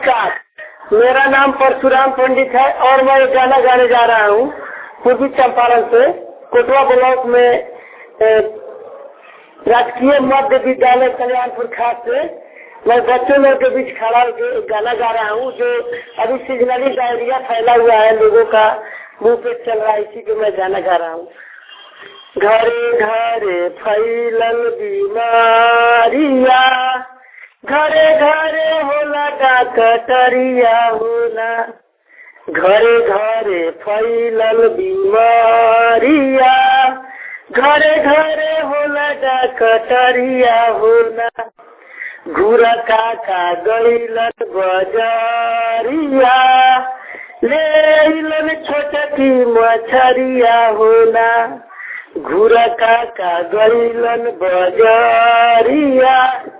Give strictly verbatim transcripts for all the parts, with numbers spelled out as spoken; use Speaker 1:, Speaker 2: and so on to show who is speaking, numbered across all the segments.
Speaker 1: नमस्कार, मेरा नाम परशुराम पंडित है और मैं एक गाना गाने जा रहा हूँ पूर्वी चंपारण से कोटवा ब्लॉक में राजकीय मध्य विद्यालय कल्याणपुर खास से। मैं बच्चों लोग के बीच खड़ा होकर गाना गा रहा हूँ जो अभी सीजनली डायरिया फैला हुआ है, लोगों का मुंह पे चल रहा है, इसी को मैं गाना गा रहा हूँ। घरे घरे फैलल बीमारिया, घरे घरे होला डॉक्टरिया होला, घरे घरे फैलल बीमारिया, घरे घरे होला डॉक्टरिया होला। घुरा काका गईलन बजारिया, लेलन छोटकी मछरिया होला। घुरा काका गईलन बजारिया,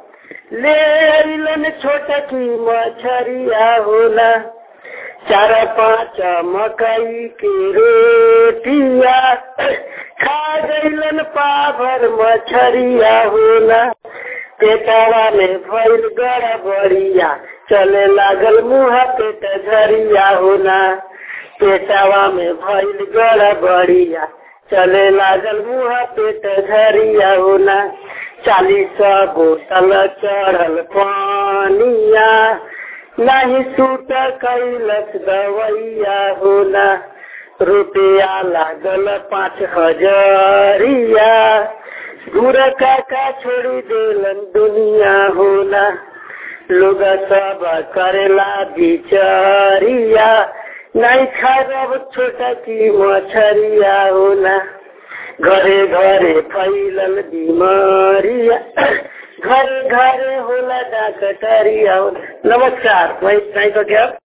Speaker 1: लेलन छोटकी मछरिया होला। चार पाँच मकई की रोटिया, खा गईलन पाभर मछरिया होला। पेटवा में भइल गड़बड़िया, चले लागल मुँह पेट झरिया होला। पेटवा में भइल गड़बड़िया, चले लागल मुँह पेट झरिया होला। चालीस बोतल चढ़ल पानिया, नहीं सूट कैलस दवैया होला। रुपया लागल पाँच हजारिया, घुरा काका छोड़ी देलन दुनिया होला। लोग सब करेला बिचारिया, नहीं खरब छोटा की मछरिया होला। घरे घरे फैलल बीमारिया, घरे घरे होला डॉक्टरिया होला। नमस्कार, मैं इतना ही तो क्या